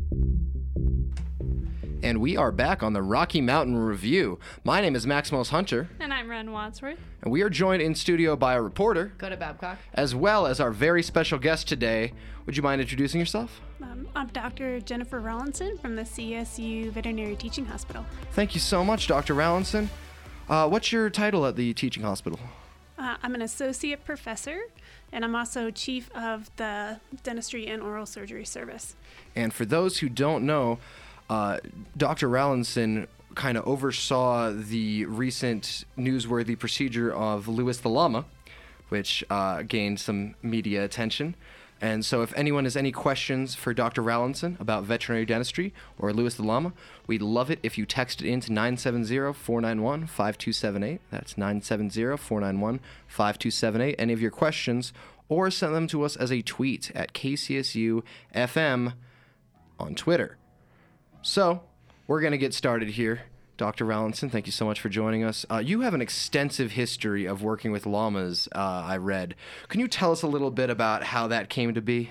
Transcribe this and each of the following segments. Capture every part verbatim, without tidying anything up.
And we are back on the Rocky Mountain Review. My name is Maximus Hunter. And I'm Ren Wadsworth. And we are joined in studio by a reporter. Coda Babcock. As well as our very special guest today. Would you mind introducing yourself? Um, I'm Doctor Jennifer Rawlinson from the C S U Veterinary Teaching Hospital. Thank you so much, Doctor Rawlinson. Uh, what's your title at the teaching hospital? Uh, I'm an associate professor, and I'm also chief of the dentistry and oral surgery service. And for those who don't know, uh, Doctor Rawlinson kind of oversaw the recent newsworthy procedure of Louis the llama, which uh, gained some media attention. And so if anyone has any questions for Doctor Rawlinson about veterinary dentistry or Louis the llama, we'd love it if you text it in to nine seven zero, four nine one, five two seven eight. That's nine seven zero, four nine one, five two seven eight. Any of your questions, or send them to us as a tweet at K C S U F M on Twitter. So we're going to get started here. Doctor Rawlinson, thank you so much for joining us. Uh, you have an extensive history of working with llamas, uh, I read. Can you tell us a little bit about how that came to be?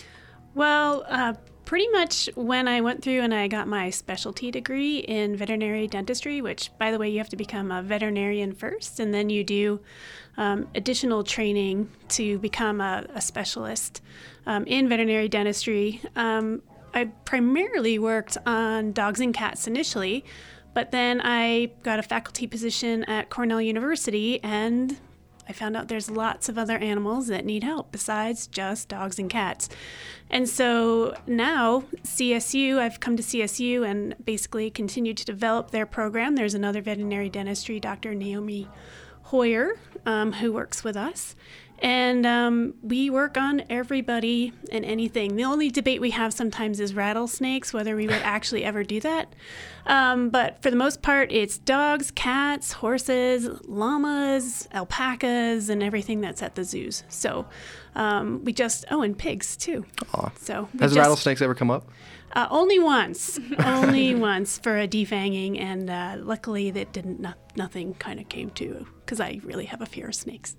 Well, uh, pretty much when I went through and I got my specialty degree in veterinary dentistry, which, by the way, you have to become a veterinarian first, and then you do um, additional training to become a, a specialist um, in veterinary dentistry. Um, I primarily worked on dogs and cats initially, but then I got a faculty position at Cornell University, and I found out there's lots of other animals that need help besides just dogs and cats. And so now C S U, I've come to C S U and basically continue to develop their program. There's another veterinary dentistry, Doctor Naomi Hoyer, um, who works with us. And um, we work on everybody and anything. The only debate we have sometimes is rattlesnakes, whether we would actually ever do that. Um, but for the most part, it's dogs, cats, horses, llamas, alpacas, and everything that's at the zoos. So um, we just, oh, and pigs too. Aw. So Has just, rattlesnakes ever come up? Uh, only once, only once for a defanging, and uh, luckily that didn't, no, nothing kind of came to, because I really have a fear of snakes.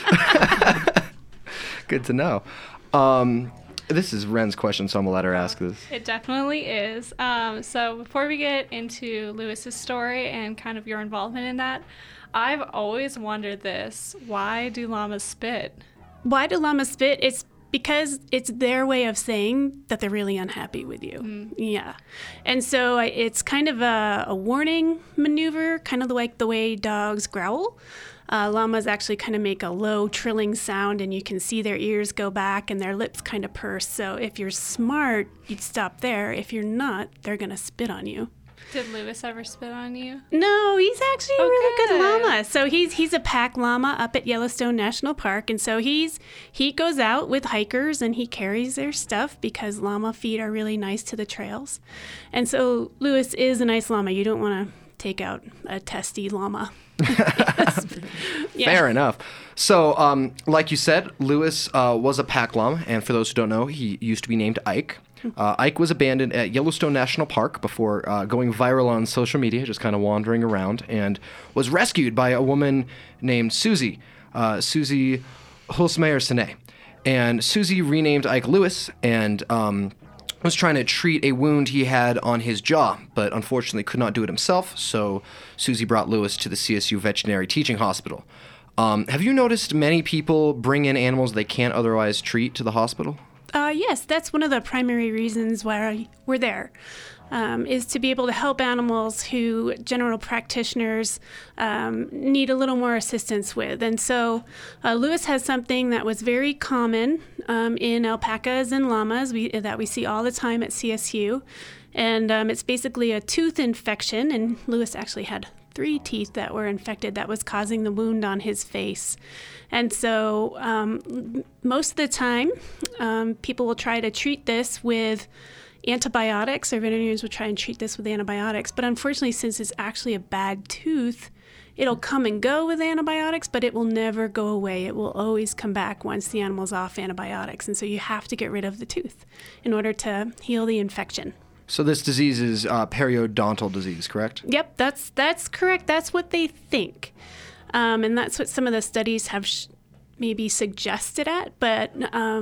Good to know. Um, this is Ren's question, so I'm going to let her ask this. It definitely is. Um, so before we get into Louis's story and kind of your involvement in that, I've always wondered this. Why do llamas spit? Why do llamas spit? It's because it's their way of saying that they're really unhappy with you. Mm. Yeah. And so it's kind of a, a warning maneuver, kind of like the way dogs growl. Uh, llamas actually kind of make a low trilling sound, and you can see their ears go back and their lips kind of purse. So if you're smart, you'd stop there. If you're not, they're going to spit on you. Did Louis ever spit on you? No, he's actually a Oh, really good. good. llama. So he's he's a pack llama up at Yellowstone National Park, and so he's he goes out with hikers and he carries their stuff because llama feet are really nice to the trails. And so Louis is a nice llama. You don't want to take out a testy llama. Yeah. Fair enough. So, um, like you said, Louis uh, was a pack llama, and for those who don't know, he used to be named Ike. Uh, Ike was abandoned at Yellowstone National Park before uh, going viral on social media, just kind of wandering around, and was rescued by a woman named Susie, uh, Susie Hulsmeyer-Sene. And Susie renamed Ike Louis and um, was trying to treat a wound he had on his jaw, but unfortunately could not do it himself, so Susie brought Louis to the C S U Veterinary Teaching Hospital. Um, have you noticed many people bring in animals they can't otherwise treat to the hospital? Uh, yes, that's one of the primary reasons why we're there, um, is to be able to help animals who general practitioners um, need a little more assistance with. And so uh, Louis has something that was very common um, in alpacas and llamas we, that we see all the time at C S U. And um, it's basically a tooth infection, and Louis actually had three teeth that were infected that was causing the wound on his face. And so um, most of the time, um, people will try to treat this with antibiotics, or veterinarians will try and treat this with antibiotics. But unfortunately, since it's actually a bad tooth, it'll come and go with antibiotics, but it will never go away. It will always come back once the animal's off antibiotics. And so you have to get rid of the tooth in order to heal the infection. So this disease is uh, periodontal disease, correct? Yep, that's that's correct. That's what they think. Um, and that's what some of the studies have sh- maybe suggested at. But um,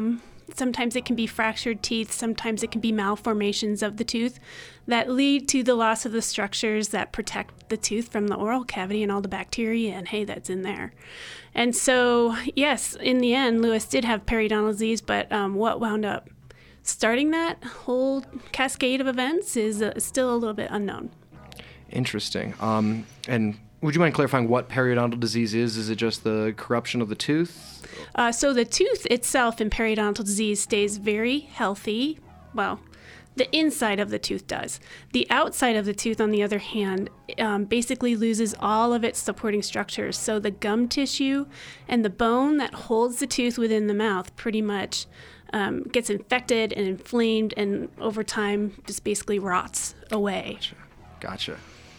Sometimes it can be fractured teeth. Sometimes it can be malformations of the tooth that lead to the loss of the structures that protect the tooth from the oral cavity and all the bacteria and hay that's in there. And so, yes, in the end, Louis did have periodontal disease, but um, what wound up starting that whole cascade of events is uh, still a little bit unknown. Interesting. Um, and would you mind clarifying what periodontal disease is? Is it just the corruption of the tooth? Uh, so the tooth itself in periodontal disease stays very healthy. Well, the inside of the tooth does. The outside of the tooth, on the other hand, um, basically loses all of its supporting structures. So the gum tissue and the bone that holds the tooth within the mouth pretty much um, gets infected and inflamed, and over time just basically rots away. Gotcha. Gotcha.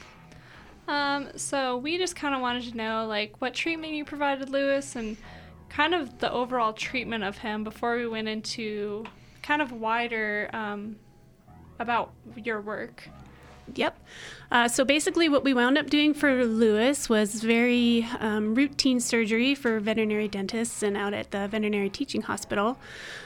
Um, so we just kind of wanted to know, like, what treatment you provided Louis and kind of the overall treatment of him before we went into kind of wider um, about your work. Yep. Uh, so basically what we wound up doing for Louis was very um, routine surgery for veterinary dentists and out at the veterinary teaching hospital.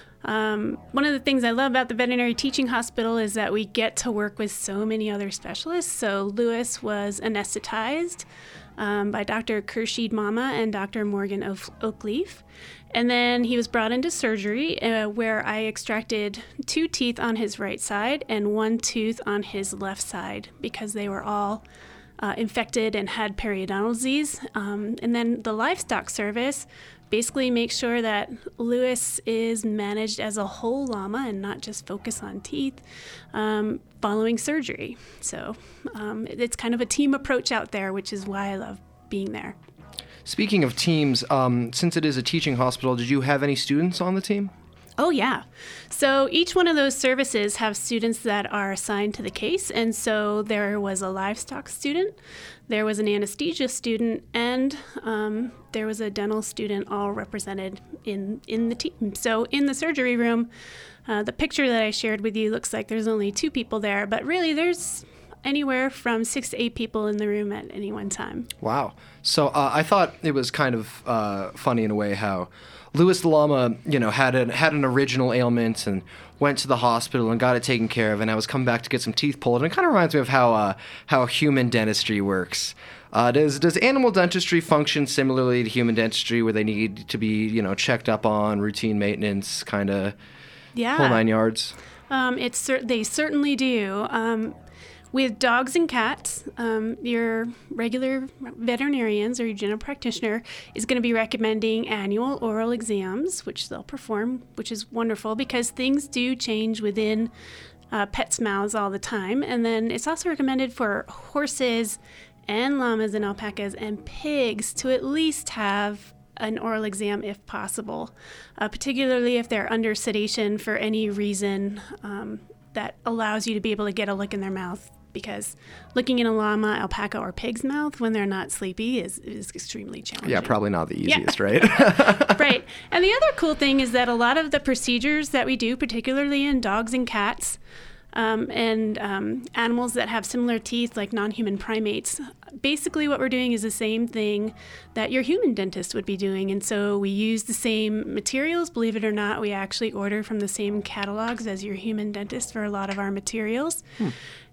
Um, one of the things I love about the veterinary teaching hospital is that we get to work with so many other specialists. So Louis was anesthetized um, by Doctor Khurshid Mama and Doctor Morgan o- Oakleaf. And then he was brought into surgery uh, where I extracted two teeth on his right side and one tooth on his left side because they were all uh, infected and had periodontal disease. Um, and then the livestock service basically makes sure that Louis is managed as a whole llama and not just focus on teeth um, following surgery. So um, it's kind of a team approach out there, which is why I love being there. Speaking of teams, um, since it is a teaching hospital, did you have any students on the team? Oh, yeah. So each one of those services have students that are assigned to the case. And so there was a livestock student, there was an anesthesia student, and um, there was a dental student all represented in, in the team. So in the surgery room, uh, the picture that I shared with you looks like there's only two people there, but really there's anywhere from six to eight people in the room at any one time. Wow. So uh, I thought it was kind of uh, funny in a way how Louis the llama, you know, had an had an original ailment and went to the hospital and got it taken care of, and I was coming back to get some teeth pulled. And it kind of reminds me of how uh, how human dentistry works. Uh, does does animal dentistry function similarly to human dentistry, where they need to be, you know, checked up on, routine maintenance, kind of yeah. whole nine yards? Um, it's cer- they certainly do. Um, With dogs and cats, um, your regular veterinarians or your general practitioner is going to be recommending annual oral exams, which they'll perform, which is wonderful because things do change within uh, pets' mouths all the time. And then it's also recommended for horses and llamas and alpacas and pigs to at least have an oral exam if possible, uh, particularly if they're under sedation for any reason um, that allows you to be able to get a look in their mouth. Because looking in a llama, alpaca, or pig's mouth when they're not sleepy is, is extremely challenging. Yeah, probably not the easiest, yeah. right? Right. And the other cool thing is that a lot of the procedures that we do, particularly in dogs and cats, um, and um, animals that have similar teeth like non-human primates, basically what we're doing is the same thing that your human dentist would be doing. And so we use the same materials. Believe it or not, we actually order from the same catalogs as your human dentist for a lot of our materials. Hmm.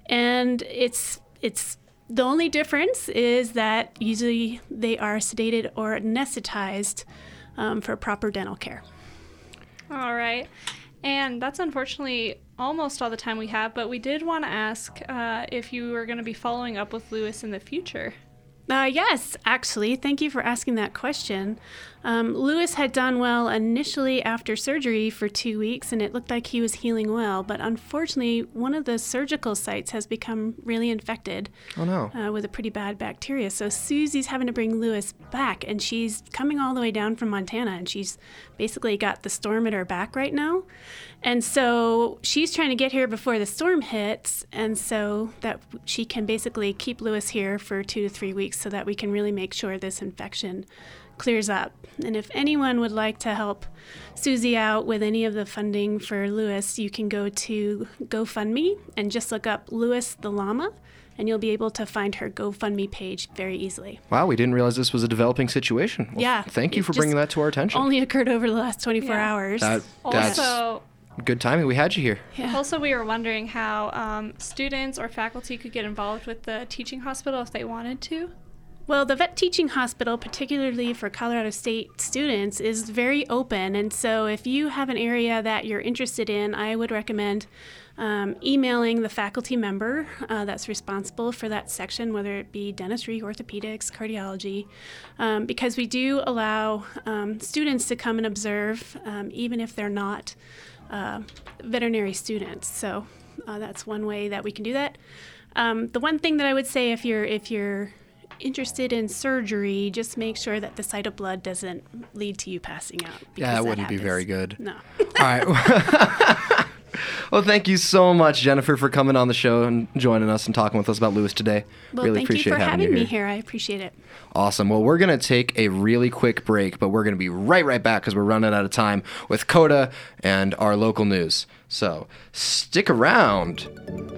And it's it's the only difference is that usually they are sedated or anesthetized um, for proper dental care. All right. And that's unfortunately almost all the time we have, but we did want to ask uh, if you were going to be following up with Louis in the future. Uh, yes, actually. Thank you for asking that question. Um, Louis had done well initially after surgery for two weeks, and it looked like he was healing well. But unfortunately, one of the surgical sites has become really infected oh, no. uh, with a pretty bad bacteria. So Susie's having to bring Louis back, and she's coming all the way down from Montana, and she's basically got the storm at her back right now. And so she's trying to get here before the storm hits, and so that she can basically keep Louis here for two to three weeks so that we can really make sure this infection clears up. And if anyone would like to help Susie out with any of the funding for Lewis, you can go to GoFundMe and just look up Lewis the Llama, and you'll be able to find her GoFundMe page very easily. Wow, we didn't realize this was a developing situation. Well, yeah. Thank you it for just bringing that to our attention. Only occurred over the last twenty-four Yeah. hours. That, that's Also, good timing. We had you here. yeah. also we were wondering how um, students or faculty could get involved with the teaching hospital if they wanted to. Well, the vet teaching hospital, particularly for Colorado State students, is very open. And so if you have an area that you're interested in, I would recommend um, emailing the faculty member uh, that's responsible for that section, whether it be dentistry, orthopedics, cardiology, um, because we do allow um, students to come and observe, um, even if they're not uh, veterinary students. So uh, that's one way that we can do that. Um, the one thing that I would say, if you're if you're interested in surgery, just make sure that the sight of blood doesn't lead to you passing out. Yeah, that wouldn't be very good. No. All right. Well, thank you so much, Jennifer, for coming on the show and joining us and talking with us about Lewis today. Well, really thank appreciate you for having having you me here. I appreciate it. Awesome. Well, we're going to take a really quick break, but we're going to be right, right back because we're running out of time with CODA and our local news. So stick around.